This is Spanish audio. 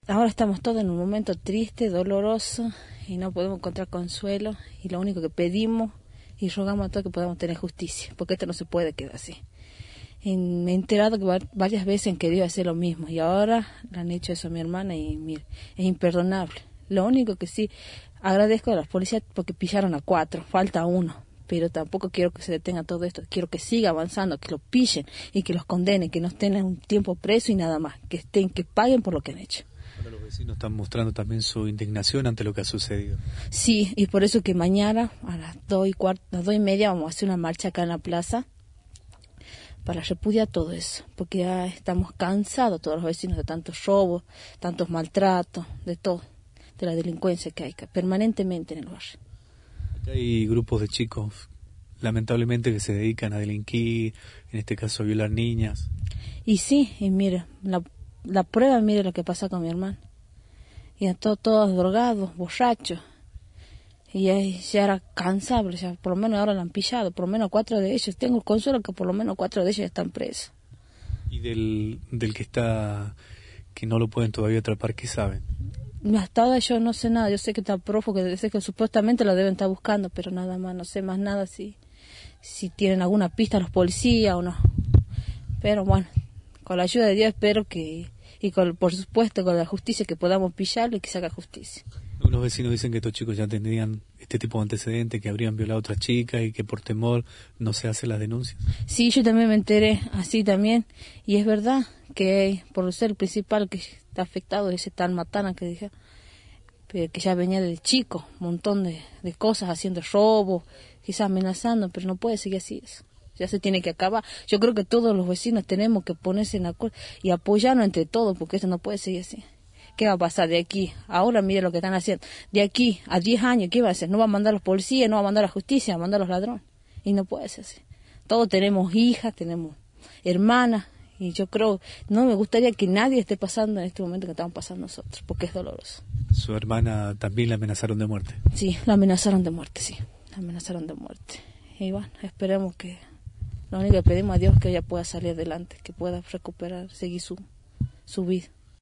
ahora estamos todos en un momento triste, doloroso, y no podemos encontrar consuelo, y lo único que pedimos y rogamos a todos que podamos tener justicia, porque esto no se puede quedar así. Y me he enterado que varias veces han querido hacer lo mismo, y ahora le han hecho eso a mi hermana, y mire, es imperdonable. Lo único que sí agradezco a las policías porque pillaron a 4, falta 1, pero tampoco quiero que se detenga todo esto, quiero que siga avanzando, que lo pillen y que los condenen, que no estén un tiempo preso y nada más, que paguen por lo que han hecho. Ahora los vecinos están mostrando también su indignación ante lo que ha sucedido. Sí, y por eso que mañana a las 2:30 vamos a hacer una marcha acá en la plaza para repudiar todo eso, porque ya estamos cansados todos los vecinos de tantos robos, tantos maltratos, de todo, de la delincuencia que hay permanentemente en el barrio. Acá hay grupos de chicos, lamentablemente, que se dedican a delinquir, en este caso a violar niñas. Y sí, y mira, la prueba, mire lo que pasa con mi hermano. Y a todos drogados, borrachos. Y ya era cansable, ya por lo menos ahora lo han pillado, por lo menos 4 de ellos. Tengo el consuelo que por lo menos 4 de ellos están presos. Y del que no lo pueden todavía atrapar, ¿qué saben? Hasta ahora yo no sé nada, yo sé que está prófugo, que sé que supuestamente lo deben estar buscando, pero nada más, no sé más nada si tienen alguna pista los policías o no. Pero bueno, con la ayuda de Dios espero que, y por supuesto con la justicia, que podamos pillarlo y que se haga justicia. Algunos vecinos dicen que estos chicos ya tendrían este tipo de antecedentes, que habrían violado a otras chicas y que por temor no se hacen las denuncias. Sí, yo también me enteré así también, y es verdad que por ser el principal que está afectado ese tal Matana que dije, que ya venía de chico, un montón de cosas, haciendo robo, quizás amenazando, pero no puede seguir así eso. Ya se tiene que acabar. Yo creo que todos los vecinos tenemos que ponerse en acuerdo y apoyarnos entre todos, porque esto no puede seguir así. ¿Qué va a pasar de aquí? Ahora mire lo que están haciendo. De aquí a 10 años, ¿qué va a hacer? No va a mandar a los policías, no va a mandar a la justicia, va a mandar a los ladrones. Y no puede ser así. Todos tenemos hijas, tenemos hermanas, y yo creo, no me gustaría que nadie esté pasando en este momento que estamos pasando nosotros, porque es doloroso. ¿Su hermana también la amenazaron de muerte? Sí, la amenazaron de muerte, sí. La amenazaron de muerte. Y bueno, esperemos que, lo único que pedimos a Dios es que ella pueda salir adelante, que pueda recuperar, seguir su vida.